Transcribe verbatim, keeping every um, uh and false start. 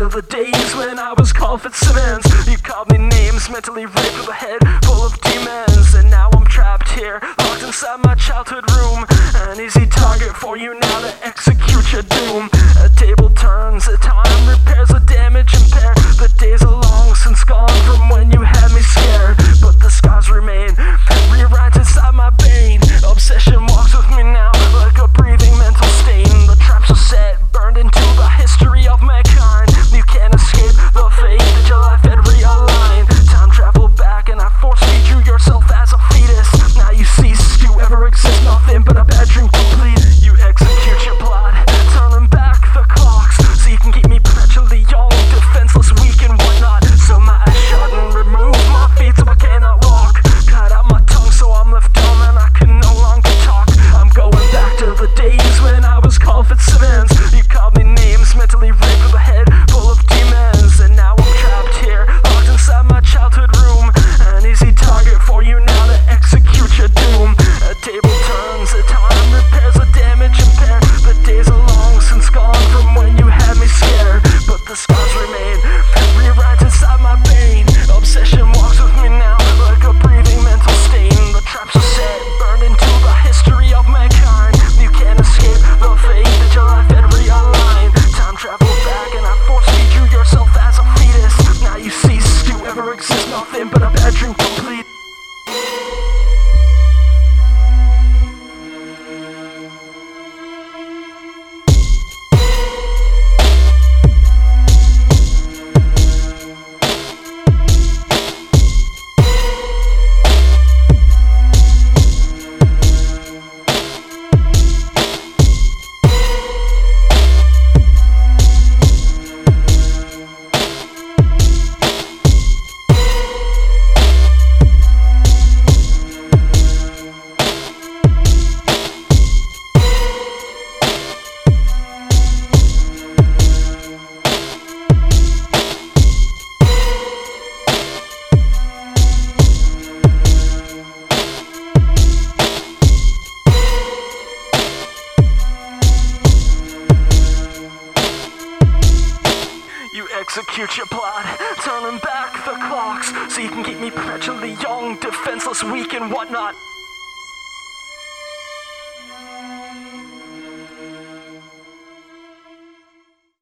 to the days when I was called Fitzsimmons. You called me names, mentally raped with a head full of demons. And now I'm trapped here, locked inside my childhood room, an easy target for you now to execute your doom. A table turns, a time repairs the damage impaired. The days are long since gone from when you had me scared, but the scars remain, rewrites inside my vein. Obsession walks with me now like a breathing mental stain. The traps are set, burned into the history of mankind. You can't escape the fate that your life had realigned. Time travel back and I force feed you yourself as a fetus. Now you cease to ever exist, nothing but a bad dream complete. You execute your plot, turning back the clocks so you can keep me perpetually young, defenseless, weak and whatnot. So my eyes shut and remove my feet so I cannot walk. Cut out my tongue so I'm left dumb and I can no longer talk. I'm going back to the days when I was called Fitzsimmons. You called me names, mentally raped with a head full of demons. And now I'm trapped here, locked inside my childhood room, an easy target for you now to execute your doom. A table turns, a time repairs the damage impaired. The days are long since gone from when you had me scared, but the scars remain, rewrites inside my vein. Obsession walks with me now like a breathing mental stain. The traps are set, burned into the history of mankind. You can't escape the fate that your life had realigned. Time travel back and I force feed you yourself as a fetus. Now you cease to ever exist, nothing but a bad dream complete. You execute your plot, turning back the clocks so you can keep me perpetually young, defenseless, weak and whatnot.